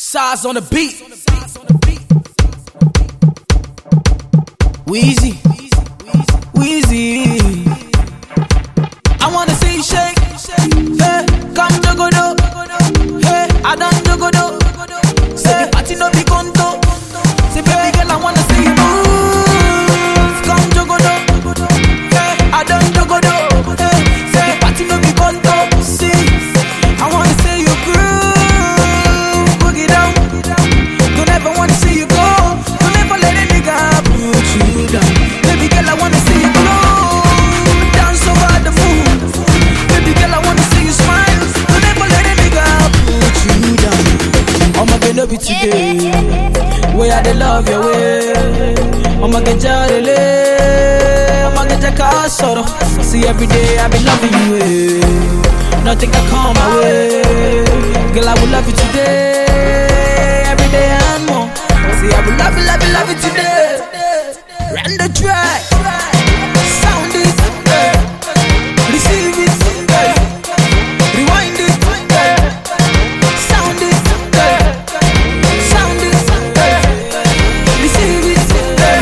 Size on the beat. Wheezy. I wanna see you shake. Hey, come jogodo. Hey, I don't jogodo. Say the party no be conto. Say baby girl, I wanna see you move. Come jogodo. Hey, I don't jogodo. Hey, say the party no be conto. See, I wanna see you groove, boogie down. Don't ever wanna see you go. Don't ever let a nigga put you down. Baby girl, I wanna see you glow. Dance over the moon. Baby girl, I wanna see you smile. Don't ever let a nigga put you down. I'ma get up today. Way I dey love your way. I'ma get jarele. I'ma get your car sort of. See every day I be loving you. Nothing can come my way. Girl, I will love you today. Every day and more. See I will love you today. Run the track. Sound it. Receive it. Rewind it. Sound it. Sound it. Receive it.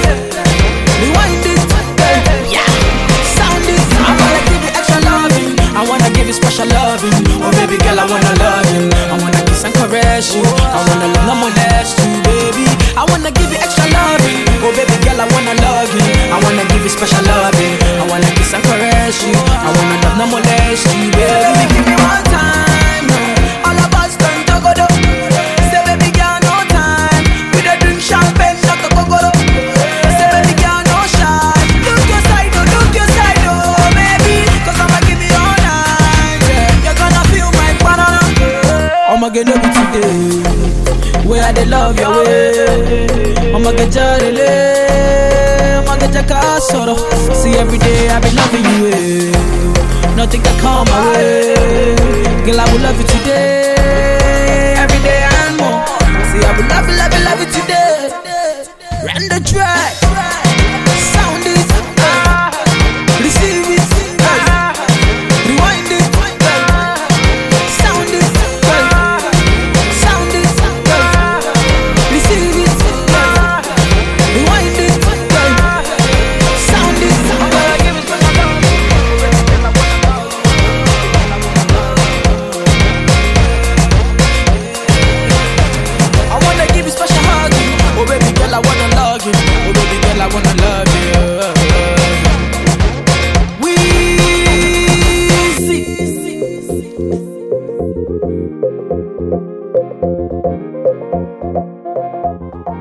Rewind it. Yeah. Sound it. I wanna give you extra loving. I wanna give you special loving. Oh baby girl, I wanna love you. I wanna kiss and caress you. I wanna love and molest you, baby. I wanna give you extra loving. Oh baby girl, I wanna love you. I wanna give you special loving. I wanna kiss and caress you. I wanna love and molest you, baby. Give me one time. All about stun jogodo. Say baby girl, no time. We dey drink champagne, not a gogoro. Say baby girl, no shy. Look your side, oh baby. 'Cause I'ma give you all night. Yeah. You're gonna feel my banana. I'ma get up today. Way I dey love your way. I'ma get jarele. I'ma get your car sort of. See every day I be loving you. Nothing can come my way. Girl, I will love you today. Every day and more. See I will love you today. Run the track. Sound it. Receive it. Rewind it. Sound it. Sound it. Receive it. Rewind it. Sound it. I wanna give you special hugging. Oh baby girl, I wanna love you. Oh baby girl, I wanna love you. Weezy.